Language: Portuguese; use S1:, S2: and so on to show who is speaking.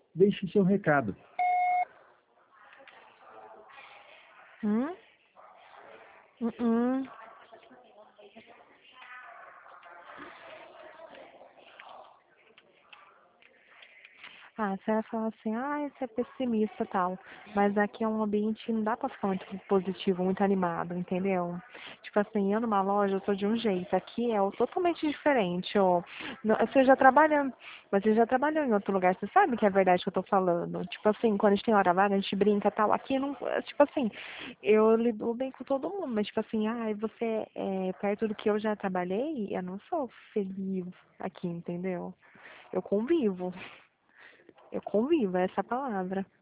S1: Deixe seu recado.
S2: Hum? Uh-uh. Ah, você vai falar assim, ah, você é pessimista e tal. Mas aqui é um ambiente que não dá pra ficar muito positivo, muito animado, entendeu? Tipo assim, eu numa loja eu sou de um jeito, aqui é totalmente diferente, ó. Você já trabalhando, mas você já trabalhou em outro lugar, você sabe que é verdade que eu tô falando. Tipo assim, quando a gente tem hora vaga, a gente brinca e tal. Aqui não, tipo assim, eu lido bem com todo mundo, mas tipo assim, ah, você é perto do que eu já trabalhei, eu não sou feliz aqui, entendeu? Eu convivo. Eu convivo, é essa a palavra.